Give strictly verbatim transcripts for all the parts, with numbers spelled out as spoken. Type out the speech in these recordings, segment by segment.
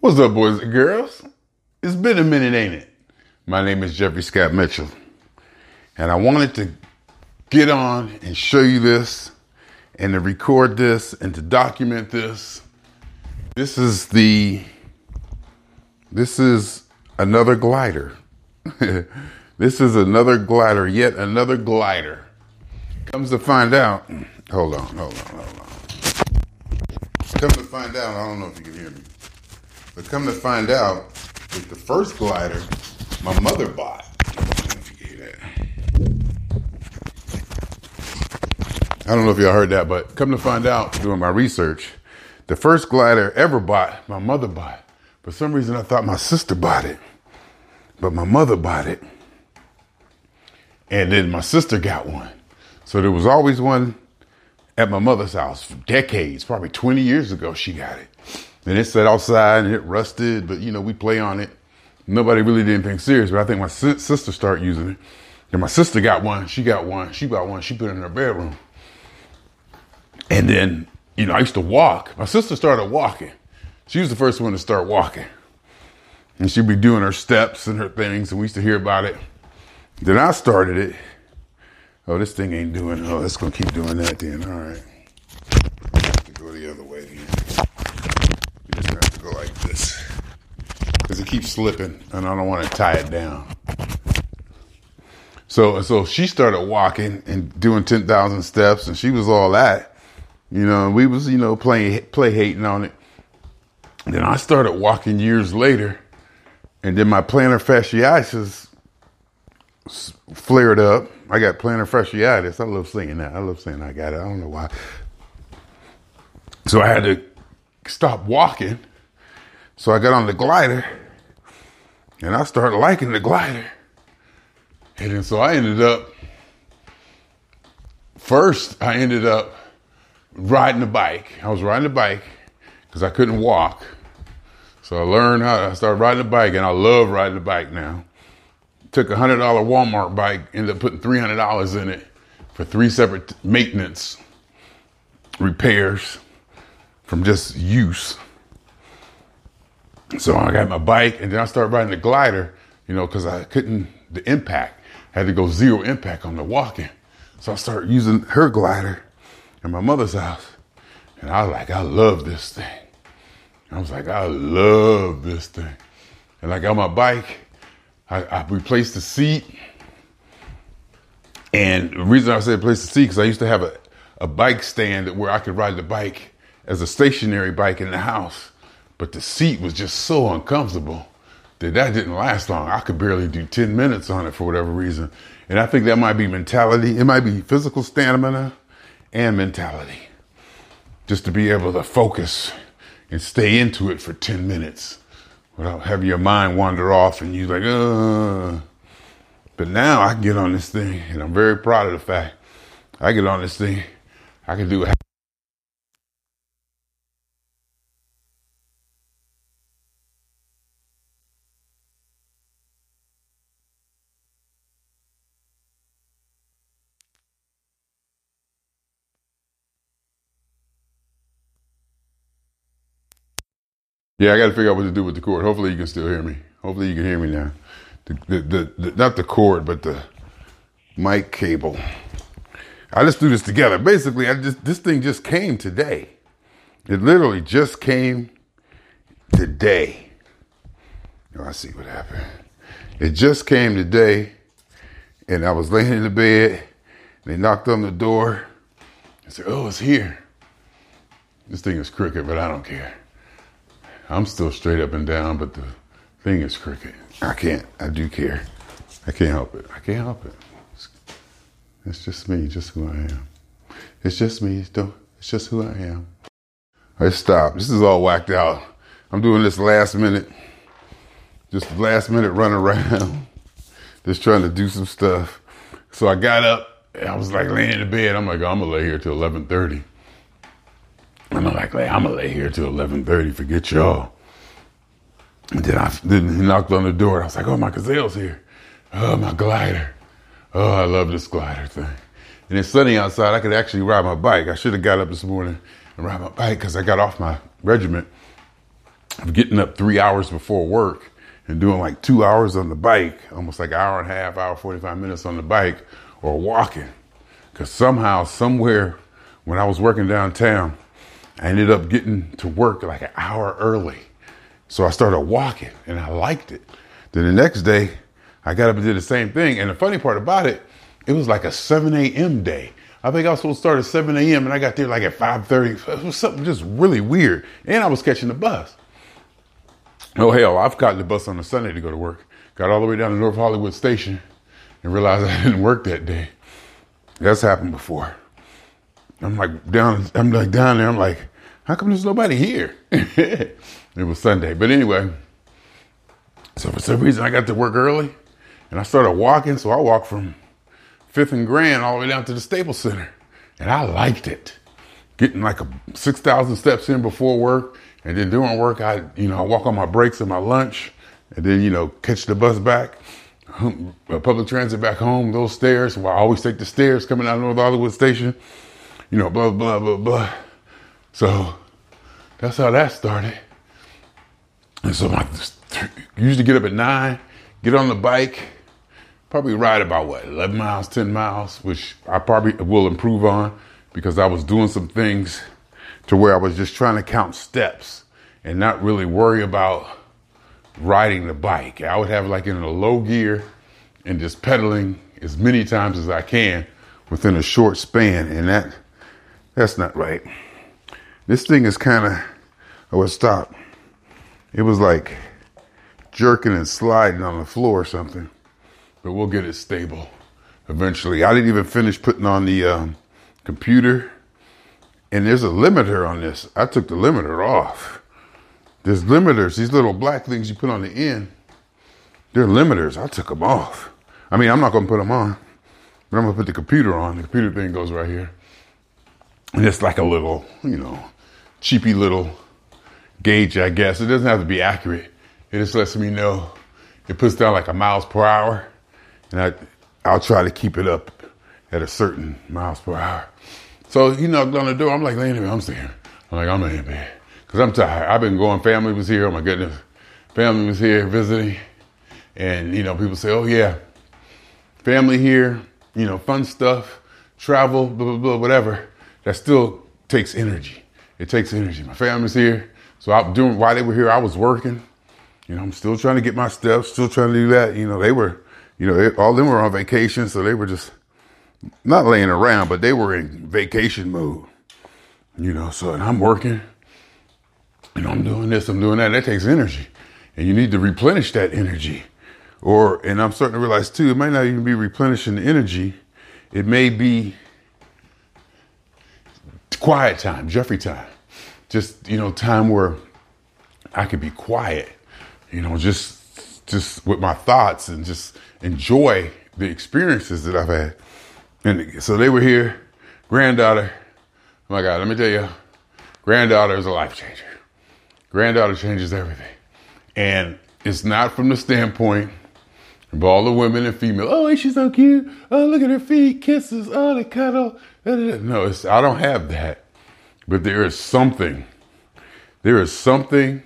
What's up, boys and girls? It's been a minute, ain't it? My name is Jeffrey Scott Mitchell, and I wanted to get on and show you this, and to record this, and to document this. This is the, this is another glider. This is another glider, yet another glider. Comes to find out, hold on, hold on, hold on. Come to find out, I don't know if you can hear me, but come to find out that the first glider my mother bought. I don't know if you can hear that. I don't know if y'all heard that, but come to find out, doing my research, the first glider ever bought, my mother bought. For some reason, I thought my sister bought it, but my mother bought it. And then my sister got one. So there was always one at my mother's house for decades, probably twenty years ago, she got it. And it sat outside and it rusted, but you know, we play on it. Nobody really did anything serious, but I think my si- sister started using it. And my sister got one, she got one, she got one, she put it in her bedroom. And then, you know, I used to walk. My sister started walking. She was the first one to start walking. And she'd be doing her steps and her things, and we used to hear about it. Then I started it. Oh, this thing ain't doing, oh, it's going to keep doing that then. All right. I have to go the other way then. You just have to go like this. Because it keeps slipping, and I don't want to tie it down. So, so she started walking and doing ten thousand steps, and she was all that. You know, and we was, you know, playing, play hating on it. And then I started walking years later, and then my plantar fasciitis flared up. I got plantar fasciitis. I love saying that. I love saying I got it. I don't know why. So I had to stop walking. So I got on the glider, and I started liking the glider. And then so I ended up, first I ended up riding a bike. I was riding a bike because I couldn't walk. So I learned how to, I started riding a bike, and I love riding a bike now. Took a one hundred dollars Walmart bike, ended up putting three hundred dollars in it for three separate maintenance repairs from just use. So I got my bike, and then I started riding the glider, you know, because I couldn't, the impact, I had to go zero impact on the walking. So I started using her glider in my mother's house. And I was like, I love this thing. I was like, I love this thing. And like on my bike, I, I replaced the seat. And the reason I said replace the seat, because I used to have a, a bike stand where I could ride the bike as a stationary bike in the house. But the seat was just so uncomfortable that that didn't last long. I could barely do ten minutes on it for whatever reason. And I think that might be mentality. It might be physical stamina and mentality. Just to be able to focus and stay into it for ten minutes without having your mind wander off and you're like, uh. But now I can get on this thing, and I'm very proud of the fact I get on this thing. I can do it. Yeah, I got to figure out what to do with the cord. Hopefully you can still hear me. Hopefully you can hear me now. The, the, the, the, not the cord, but the mic cable. I just do this together. Basically, I just this thing just came today. It literally just came today. Oh, I see what happened. It just came today, and I was laying in the bed, and they knocked on the door. I said, oh, it's here. This thing is crooked, but I don't care. I'm still straight up and down, but the thing is crooked. I can't, I do care. I can't help it. I can't help it. It's, it's just me, just who I am. It's just me, it's just who I am. All right, stop. This is all whacked out. I'm doing this last minute, just last minute run around, just trying to do some stuff. So I got up, and I was like laying in the bed. I'm like, oh, I'm gonna lay here till eleven thirty. And I'm like, I'm gonna lay here till eleven thirty, forget y'all. And then I then he knocked on the door. I was like, oh, my gazelle's here. Oh, my glider. Oh, I love this glider thing. And it's sunny outside. I could actually ride my bike. I should have got up this morning and ride my bike because I got off my regiment of getting up three hours before work and doing like two hours on the bike, almost like an hour and a half, hour, forty-five minutes on the bike or walking. Because somehow, somewhere, when I was working downtown, I ended up getting to work like an hour early. So I started walking and I liked it. Then the next day, I got up and did the same thing. And the funny part about it, it was like a seven a.m. day. I think I was supposed to start at seven a.m. and I got there like at five thirty. It was something just really weird. And I was catching the bus. Oh, hell, I've gotten the bus on a Sunday to go to work. Got all the way down to North Hollywood Station and realized I didn't work that day. That's happened before. I'm like down, I'm like down there. I'm like, how come there's nobody here? It was Sunday. But anyway, so for some reason I got to work early and I started walking. So I walked from Fifth and Grand all the way down to the Staples Center. And I liked it. Getting like a six thousand steps in before work. And then during work, I, you know, I walk on my breaks and my lunch. And then, you know, catch the bus back. Public transit back home, those stairs. Well, I always take the stairs coming out of North Hollywood Station. You know, blah, blah, blah, blah. So that's how that started. And so I usually get up at nine, get on the bike, probably ride about what, eleven miles, ten miles, which I probably will improve on because I was doing some things to where I was just trying to count steps and not really worry about riding the bike. I would have like in a low gear and just pedaling as many times as I can within a short span. And that that's not right. This thing is kind of, oh, it stopped. It was like jerking and sliding on the floor or something, but we'll get it stable eventually. I didn't even finish putting on the um, computer. And there's a limiter on this. I took the limiter off. There's limiters, these little black things you put on the end. They're limiters. I took them off. I mean, I'm not going to put them on, but I'm going to put the computer on. The computer thing goes right here. And it's like a little, you know, cheapy little gauge, I guess. It doesn't have to be accurate. It just lets me know. It puts down like a miles per hour. And I, I'll try to keep it up at a certain miles per hour. So he knocked on the door. I'm like, laying there. I'm sitting here. I'm like, I'm in bed. Because I'm tired. I've been going. Family was here. Oh, my goodness. Family was here visiting. And, you know, people say, oh, yeah. Family here. You know, fun stuff. Travel, blah, blah, blah, whatever. That still takes energy. It takes energy. My family's here. So I'm doing, while they were here, I was working. You know, I'm still trying to get my steps. Still trying to do that. You know, they were, you know, they, all of them were on vacation. So they were just not laying around, but they were in vacation mode, you know, so and I'm working, and I'm doing this, I'm doing that. That takes energy, and you need to replenish that energy. Or, and I'm starting to realize too, it might not even be replenishing the energy. It may be quiet time, Jeffrey time. Just, you know, time where I could be quiet, you know, just, just with my thoughts and just enjoy the experiences that I've had. And so they were here, granddaughter. Oh my God, let me tell you, granddaughter is a life changer. Granddaughter changes everything. And it's not from the standpoint of all the women and female, oh, she's so cute. Oh, look at her feet, kisses, oh, they cuddle. No, it's, I don't have that. But there is something, there is something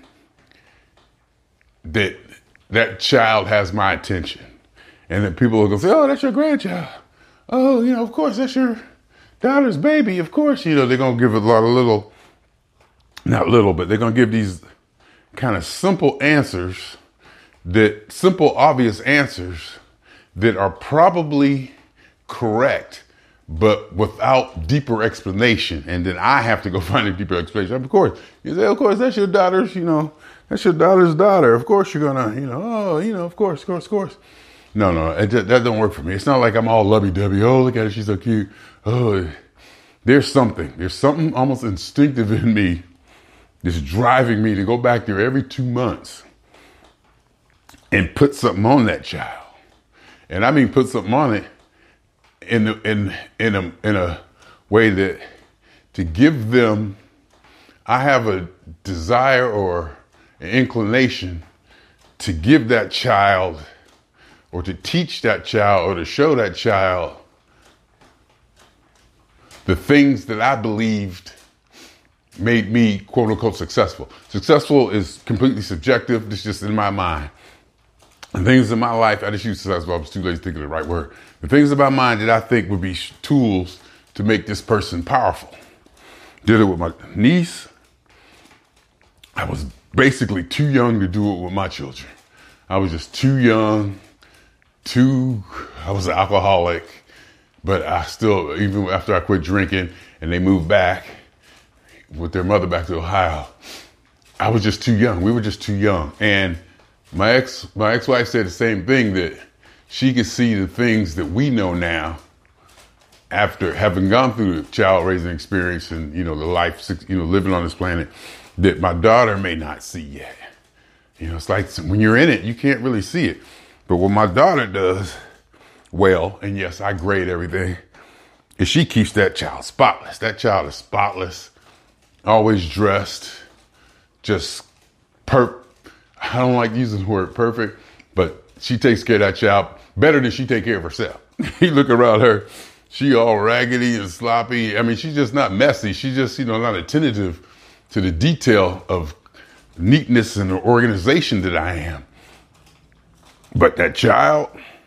that that child has my attention. And then people will go say, oh, that's your grandchild. Oh, you know, of course, that's your daughter's baby. Of course, you know, they're going to give a lot of little, not little, but they're going to give these kind of simple answers that, simple, obvious answers that are probably correct, but without deeper explanation. And then I have to go find a deeper explanation. Of course, you say, of course, that's your daughter's, you know, that's your daughter's daughter. Of course, you're going to, you know, oh, you know, of course, of course, of course. No, no, it, that don't work for me. It's not like I'm all lovey-dovey. Oh, look at her. She's so cute. Oh, there's something. There's something almost instinctive in me that's driving me to go back there every two months and put something on that child. And I mean put something on it in the, in in a in a way that to give them, I have a desire or an inclination to give that child or to teach that child or to show that child the things that I believed made me quote unquote successful. Successful is completely subjective. It's just in my mind. And things in my life, I just used successful. I was too lazy to think of the right word. The things in my mind that I think would be tools to make this person powerful. Did it with my niece. I was basically too young to do it with my children. I was just too young, too, I was an alcoholic, but I still, even after I quit drinking and they moved back with their mother back to Ohio, I was just too young. We were just too young. And my ex, my ex-wife said the same thing, that she could see the things that we know now after having gone through the child raising experience and, you know, the life, you know, living on this planet, that my daughter may not see yet. You know, it's like when you're in it, you can't really see it. But what my daughter does well, and yes, I grade everything, is she keeps that child spotless. That child is spotless, always dressed, just per. I don't like using the word perfect, but she takes care of that child better than she take care of herself. You look around her, she all raggedy and sloppy. I mean, she's just not messy. She's just, you know, not attentive to the detail of neatness and the organization that I am. But that child,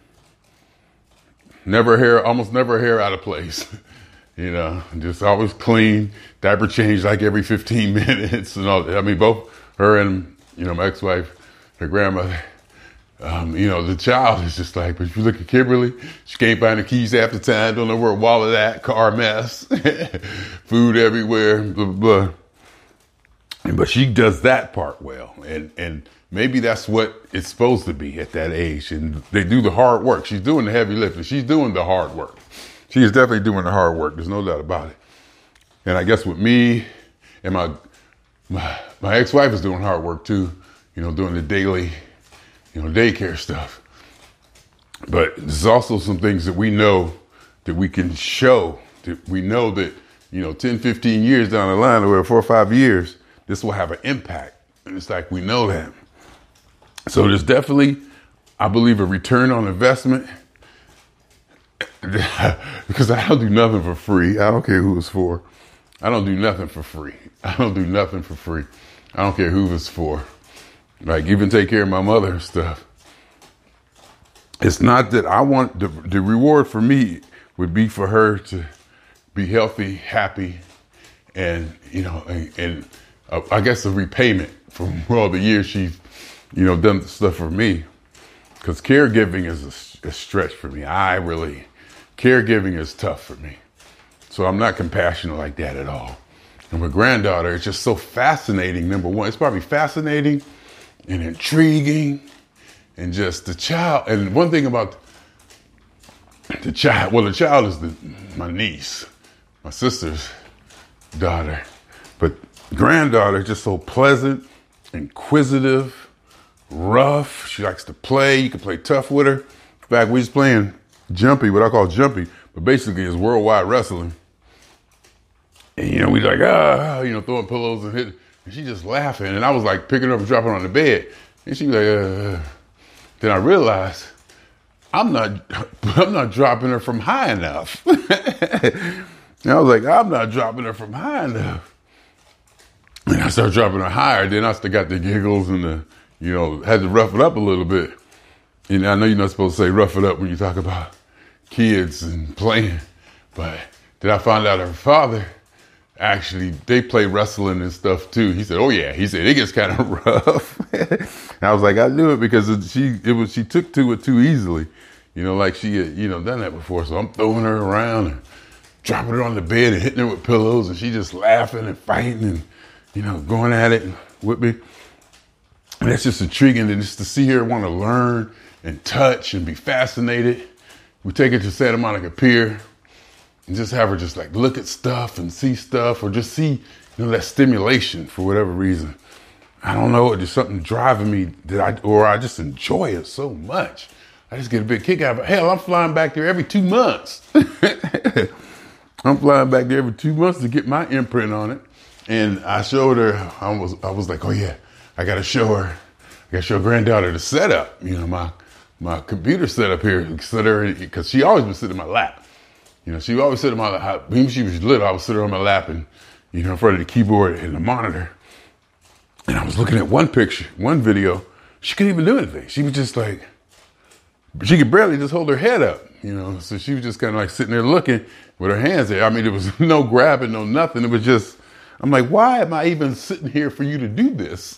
never hair, almost never hair out of place. You know, just always clean, diaper change like every fifteen minutes and all that. I mean, both her and, you know, my ex-wife, her grandmother, um, you know, the child is just like, but if you look at Kimberly, she can't find the keys half the time, don't know where her wallet at, car mess, food everywhere, blah, blah, blah. But she does that part well. And, and maybe that's what it's supposed to be at that age. And they do the hard work. She's doing the heavy lifting. She's doing the hard work. She is definitely doing the hard work. There's no doubt about it. And I guess with me and my, my, my ex-wife is doing hard work too, you know, doing the daily, you know, daycare stuff. But there's also some things that we know that we can show, that we know that, you know, ten, fifteen years down the line, or four or five years, this will have an impact. And it's like, we know that. So there's definitely, I believe, a return on investment. Because I don't do nothing for free. I don't care who it's for. I don't do nothing for free. I don't do nothing for free. I don't care who it's for. Like, even take care of my mother and stuff. It's not that I want, the, the reward for me would be for her to be healthy, happy, and, you know, and, and uh, I guess a repayment for all the years she's, you know, done stuff for me. Because caregiving is a, a stretch for me. I really, caregiving is tough for me. So I'm not compassionate like that at all. And my granddaughter, it's just so fascinating, number one. It's probably fascinating and intriguing and just the child. And one thing about the child, well, the child is the, my niece, my sister's daughter. But granddaughter is just so pleasant, inquisitive, rough. She likes to play. You can play tough with her. In fact, we was playing jumpy, what I call jumpy, but basically it's worldwide wrestling. And, you know, we like, ah, you know, throwing pillows and hitting. And she just laughing. And I was like picking her up and dropping her on the bed. And she was like, uh. Then I realized I'm not, I'm not dropping her from high enough. And I was like, I'm not dropping her from high enough. And I started dropping her higher. Then I still got the giggles and the, you know, had to rough it up a little bit. And I know you're not supposed to say rough it up when you talk about kids and playing. But then I found out her father, actually, they play wrestling and stuff too. He said, oh yeah. He said, it gets kind of rough. And I was like, I knew it because it, she, it was, she took to it too easily. You know, like she had, you know, done that before. So I'm throwing her around and dropping her on the bed and hitting her with pillows. And she just laughing and fighting and, you know, going at it with me. And it's just intriguing and just to see her want to learn and touch and be fascinated. We take her to Santa Monica Pier and just have her just like look at stuff and see stuff or just see, you know, that stimulation for whatever reason. I don't know, it's just something driving me that I, or I just enjoy it so much. I just get a big kick out of it. Hell, I'm flying back there every two months. I'm flying back there every two months to get my imprint on it. And I showed her, I was, I was like, oh yeah, I got to show her, I got to show granddaughter the setup, you know, my, my computer setup here, sit her, because she always been sitting in my lap. You know, she always sit in my lap. Even she was little, I would sit her on my lap and, you know, in front of the keyboard and the monitor. And I was looking at one picture, one video. She couldn't even do anything. She was just like, she could barely just hold her head up, you know. So she was just kind of like sitting there looking with her hands there. I mean, there was no grabbing, no nothing. It was just, I'm like, why am I even sitting here for you to do this?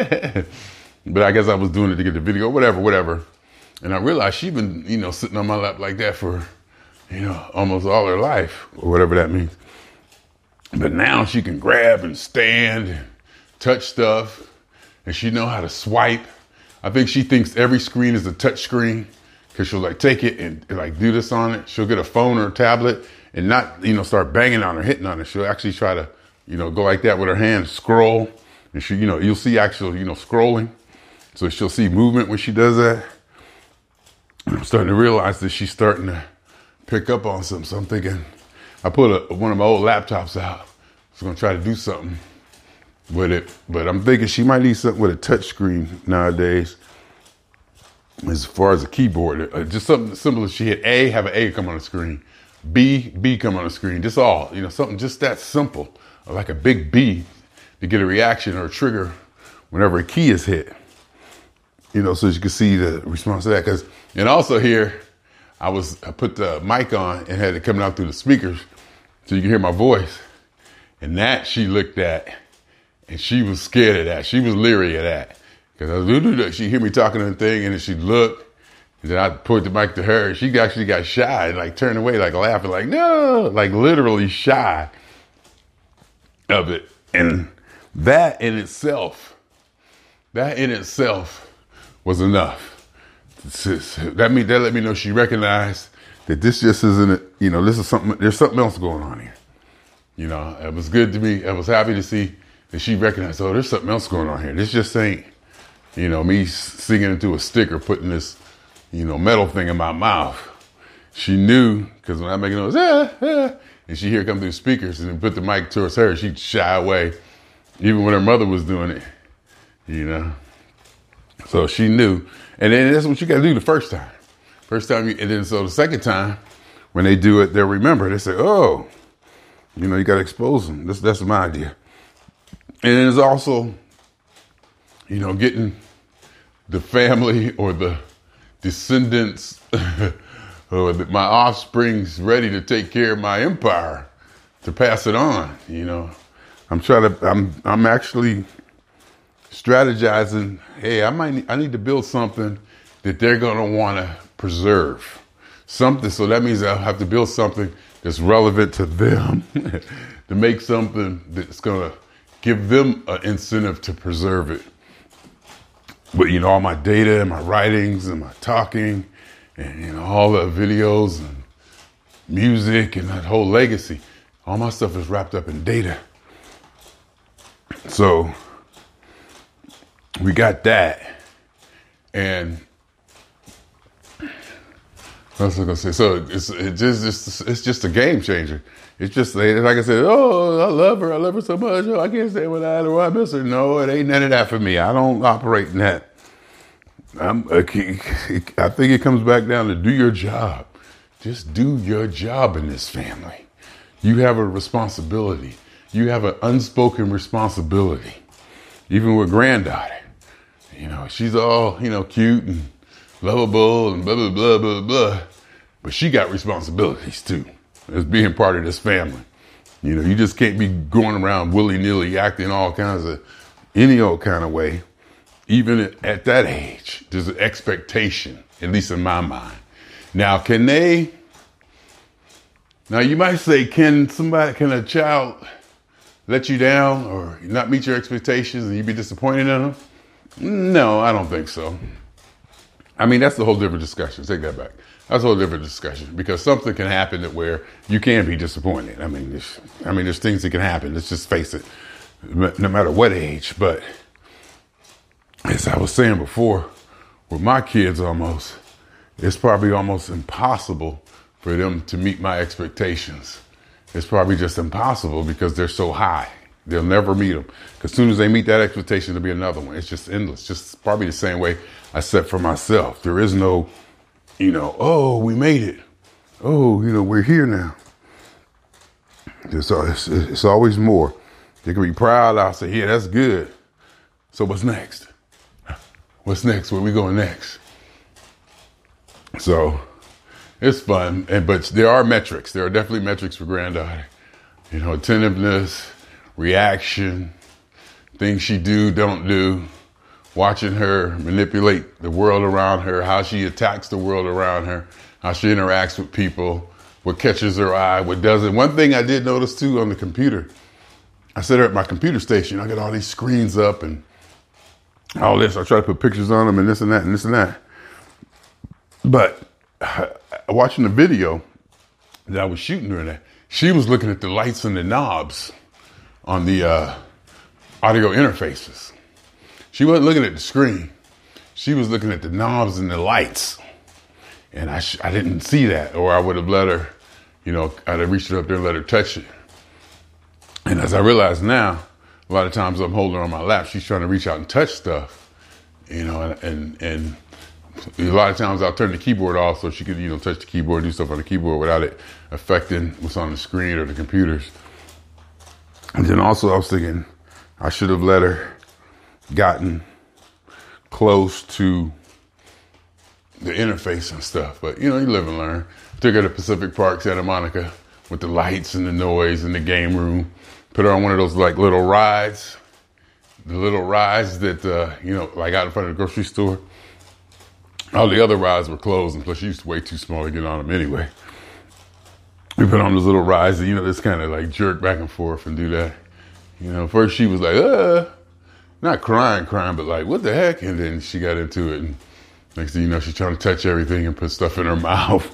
But I guess I was doing it to get the video, whatever, whatever. And I realized she'd been, you know, sitting on my lap like that for, you know, almost all her life, or whatever that means. But now she can grab and stand and touch stuff, and she know how to swipe. I think she thinks every screen is a touch screen, because she'll like take it and, and like do this on it. She'll get a phone or a tablet and not, you know, start banging on or hitting on it. She'll actually try to, you know, go like that with her hand, scroll. And she, you know, you'll see actual, you know, scrolling. So she'll see movement when she does that. And I'm starting to realize that she's starting to pick up on something. So I'm thinking, I put a, one of my old laptops out. I was going to try to do something with it. But I'm thinking she might need something with a touch screen nowadays. As far as a keyboard, uh, just something simple as she hit A, have an A come on the screen. B, B come on the screen. Just all, you know, something just that simple. Or like a big B to get a reaction or a trigger whenever a key is hit. You know, so you can see the response to that. Cause, and also here, I was, I put the mic on and had it coming out through the speakers so you can hear my voice. And that she looked at and she was scared of that. She was leery of that. Cause I was, she'd hear me talking to the thing and then she'd look and then I'd point the mic to her. She actually got shy and like turned away, like laughing, like, no, like literally shy of it. And that in itself, that in itself was enough. That mean that let me know she recognized that this just isn't, you know, this is something, there's something else going on here. You know, it was good to me. I was happy to see that she recognized, oh, there's something else going on here. This just ain't, you know, me singing into a stick or putting this, you know, metal thing in my mouth. She knew, because when I make noise, ah, ah, and she hear it come through speakers and then put the mic towards her, she'd shy away, even when her mother was doing it, you know. So she knew. And then that's what you got to do the first time. First time, you, and then so the second time, when they do it, they'll remember. They say, oh, you know, you got to expose them. That's, that's my idea. And then there's also, you know, getting the family or the descendants or the, my offsprings ready to take care of my empire, to pass it on. You know, I'm trying to, I'm, I'm actually strategizing. Hey, I might, need, I need to build something that they're going to want to preserve. Something. So that means I'll have to build something that's relevant to them to make something that's going to give them an incentive to preserve it. But, you know, all my data and my writings and my talking and, you know, all the videos and music and that whole legacy, all my stuff is wrapped up in data. So we got that. And what was I gonna say? So it's it just it's, it's just a game changer. It's just like I said, oh, I love her, I love her so much. Oh, I can't stay without her. I miss her. No, it ain't none of that for me. I don't operate in that. I'm, I think it comes back down to do your job. Just do your job in this family. You have a responsibility. You have an unspoken responsibility. Even with granddaughter, you know, she's all, you know, cute and lovable and blah, blah, blah, blah, blah. But she got responsibilities too, as being part of this family. You know, you just can't be going around willy-nilly acting all kinds of, any old kind of way. Even at that age, there's an expectation, at least in my mind. Now, can they, now you might say, can somebody, can a child let you down or not meet your expectations and you be disappointed in them? No, I don't think so. I mean, that's a whole different discussion. Take that back. That's a whole different discussion because something can happen that where you can be disappointed. I mean, there's, I mean, there's things that can happen. Let's just face it, no matter what age. But as I was saying before, with my kids almost, it's probably almost impossible for them to meet my expectations. It's probably just impossible because they're so high. They'll never meet them. Because as soon as they meet that expectation, there'll be another one. It's just endless. Just probably the same way I set for myself. There is no, you know, oh, we made it. Oh, you know, we're here now. It's, it's, it's always more. They can be proud. I'll say, yeah, that's good. So what's next? What's next? Where we going next? So it's fun. And but there are metrics. There are definitely metrics for granddaughter. You know, attentiveness, reaction, things she do, don't do, watching her manipulate the world around her, how she attacks the world around her, how she interacts with people, what catches her eye, what doesn't. One thing I did notice too on the computer, I sit there at my computer station, I got all these screens up and all this. I try to put pictures on them and this and that and this and that. But uh, watching the video that I was shooting during that, she was looking at the lights and the knobs on the uh, audio interfaces. She wasn't looking at the screen. She was looking at the knobs and the lights. And I sh- I didn't see that, or I would have let her, you know, I'd have reached her up there and let her touch it. And as I realize now, a lot of times I'm holding her on my lap, she's trying to reach out and touch stuff, you know, and, and, and a lot of times I'll turn the keyboard off so she could, you know, touch the keyboard, do stuff on the keyboard without it affecting what's on the screen or the computers. And then also I was thinking I should have let her gotten close to the interface and stuff. But, you know, you live and learn. Took her to Pacific Park, Santa Monica, with the lights and the noise and the game room. Put her on one of those, like, little rides. The little rides that, uh, you know, like out in front of the grocery store. All the other rides were closed, and plus she was way too small to get on them anyway. We put on those little rides that, you know, just kind of like jerk back and forth and do that. You know, first she was like, uh, not crying, crying, but like, what the heck? And then she got into it, and next thing you know, she's trying to touch everything and put stuff in her mouth.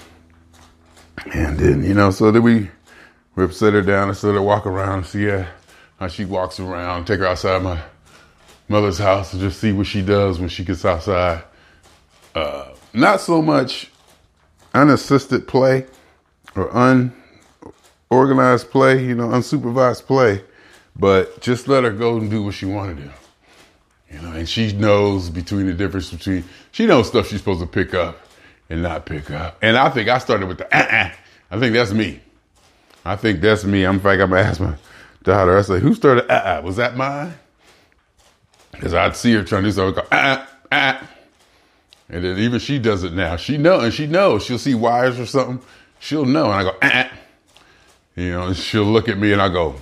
And then, you know, so then we, we set her down and let her walk around and see how, how she walks around, take her outside my mother's house and just see what she does when she gets outside. Uh, not so much unassisted play or unorganized play, you know, unsupervised play, but just let her go and do what she want to do. You know, and she knows between the difference between, she knows stuff she's supposed to pick up and not pick up. And I think I started with the uh-uh. I think that's me. I think that's me. I'm in fact, I'm going to ask my daughter, I say, who started uh-uh? Was that mine? Because I'd see her trying to do something, go uh-uh, uh-uh. And then even she does it now. She know, and she knows. She'll see wires or something. She'll know. And I go, uh-uh. You know, and she'll look at me and I go,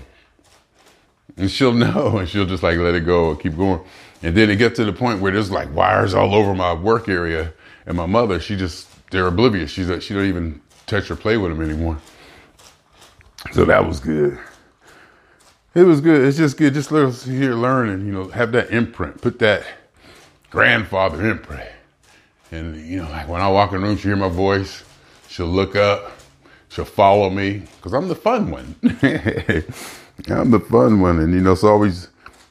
and she'll know. And she'll just like let it go and keep going. And then it gets to the point where there's like wires all over my work area. And my mother, she just, they're oblivious. She's like, she don't even touch or play with them anymore. So that was good. It was good. It's just good. Just let us here learning, you know, have that imprint, put that grandfather imprint. And, you know, like when I walk in the room, she'll hear my voice. She'll look up. She'll follow me because I'm the fun one. I'm the fun one. And, you know, it's always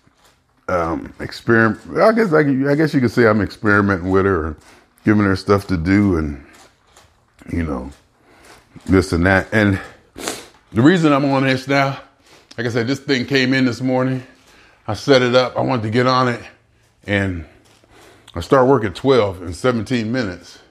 um, experiment. I guess I, I guess you could say I'm experimenting with her, or giving her stuff to do and, you know, this and that. And the reason I'm on this now, like I said, this thing came in this morning. I set it up. I wanted to get on it. And I start work at twelve in seventeen minutes.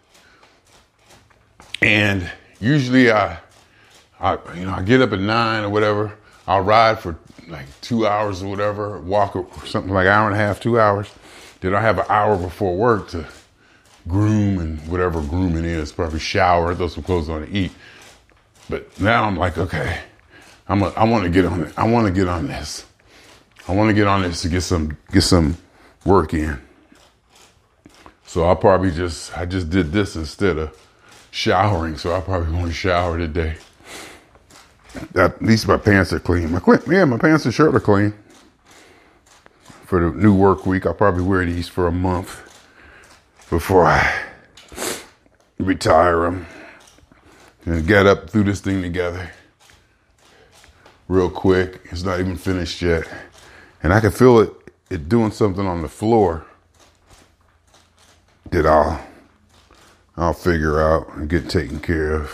And usually I, I, you know, I get up at nine or whatever. I'll ride for like two hours or whatever, walk or something like an hour and a half, two hours. Then I have an hour before work to groom and whatever grooming is, probably shower, throw some clothes on to eat. But now I'm like, okay, I'm a, I want to get on it. I want to get on this. I want to get on this to get some, get some work in. So I'll probably just, I just did this instead of showering. So I probably won't shower today. At least my pants are clean. My, yeah, my pants and shirt are clean. For the new work week, I'll probably wear these for a month before I retire them. And get up through this thing together real quick. It's not even finished yet. And I can feel it, it doing something on the floor that I'll, I'll figure out and get taken care of.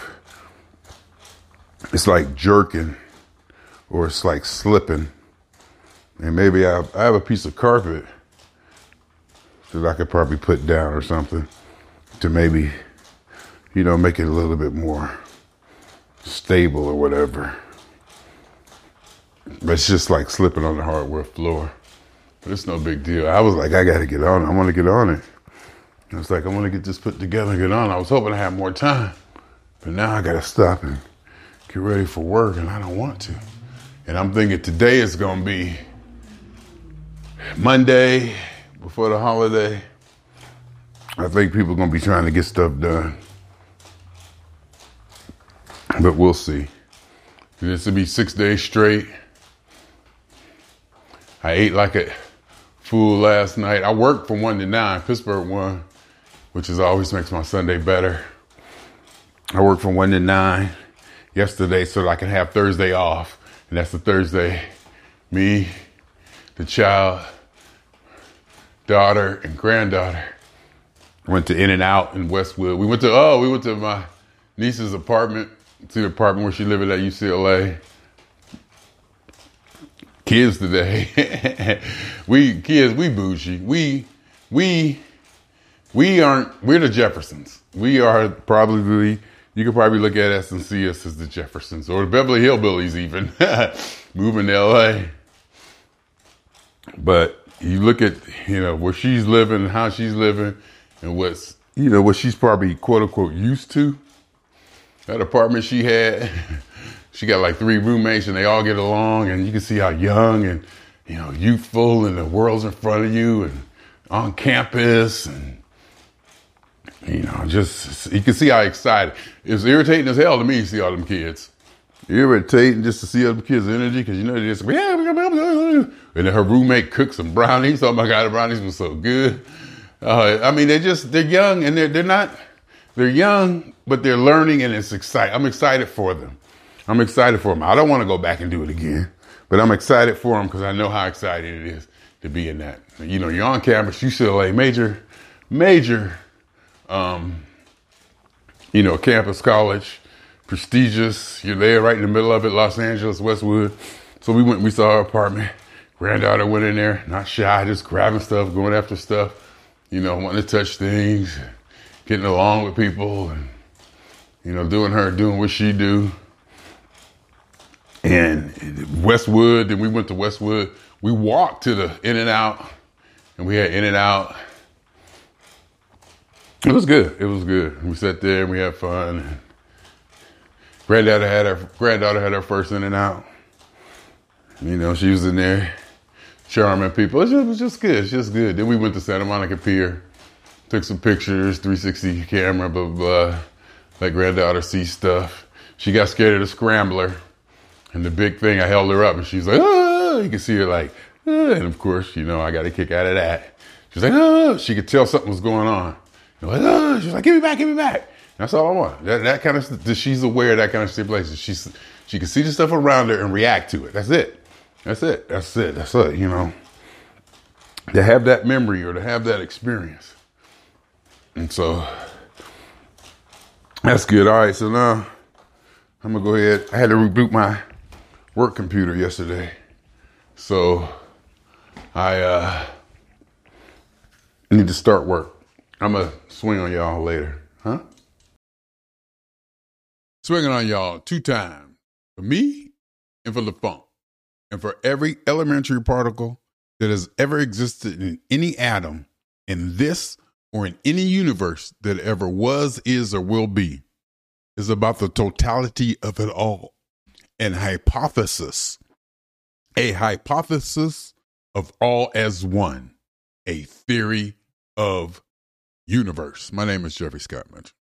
It's like jerking or it's like slipping. And maybe I have, I have a piece of carpet that I could probably put down or something to maybe, you know, make it a little bit more stable or whatever. But it's just like slipping on the hardwood floor. But it's no big deal. I was like, I got to get on it. I want to get on it. And it's like, I want to get this put together and get on. I was hoping I had more time. But now I got to stop and get ready for work, and I don't want to. And I'm thinking today is going to be Monday before the holiday. I think people are going to be trying to get stuff done. But we'll see. This will be six days straight. I ate like a fool last night. I worked from one to nine. Pittsburgh won, which is always makes my Sunday better. I worked from one to nine yesterday so that I can have Thursday off. And that's the Thursday me, the child, daughter, and granddaughter went to In-N-Out in Westwood. We went to, oh, we went to my niece's apartment, to the apartment where she lived at U C L A. Kids today. we, kids, we bougie. We, we, we aren't, we're the Jeffersons. We are probably, you could probably look at us and see us as the Jeffersons or the Beverly Hillbillies even, moving to L A. But you look at, you know, where she's living, how she's living, and what's, you know, what she's probably quote unquote used to. That apartment she had, she got like three roommates and they all get along, and you can see how young and, you know, youthful and the world's in front of you and on campus, and, you know, just, you can see how excited. It's irritating as hell to me to see all them kids. Irritating just to see other kids' energy, because you know they just, and then her roommate cooked some brownies. Oh my God, the brownies were so good. Uh, I mean, they're just, they're young and they're, they're not, they're young, but they're learning, and it's exciting. I'm excited for them. I'm excited for them. I don't want to go back and do it again, but I'm excited for them because I know how exciting it is to be in that. You know, you're on campus, U C L A, major, major, um, you know, campus college, prestigious. You're there right in the middle of it, Los Angeles, Westwood. So we went, we saw her apartment. Granddaughter went in there, not shy, just grabbing stuff, going after stuff, you know, wanting to touch things, getting along with people, and, you know, doing her, doing what she do. And Westwood, then we went to Westwood. We walked to the In-N-Out, and we had In-N-Out. It was good. It was good. We sat there and we had fun. Granddaughter had her granddaughter had her first In-N-Out. You know, she was in there charming people. It was just, it was just good. It's just good. Then we went to Santa Monica Pier, took some pictures, three sixty camera, blah, blah, blah. Let granddaughter see stuff. She got scared of the scrambler. And the big thing, I held her up, and she's like, oh, you can see her like, oh. And of course, you know, I got a kick out of that. She's like, oh, she could tell something was going on. And like, oh, she's like, give me back, give me back. That's all I want. That, that kind of, she's aware of that kind of stipulation. She's, she can see the stuff around her and react to it. That's it. That's it. That's it. That's it. You know, to have that memory or to have that experience. And so that's good. All right. So now I'm going to go ahead. I had to reboot my work computer yesterday. So I uh, need to start work. I'm going to swing on y'all later. Huh? Swinging on y'all two times. For me and for the funk. And for every elementary particle that has ever existed in any atom in this or in any universe that ever was, is, or will be, is about the totality of it all. An hypothesis. A hypothesis of all as one. A theory of universe. My name is Jeffrey Scott Mitchell.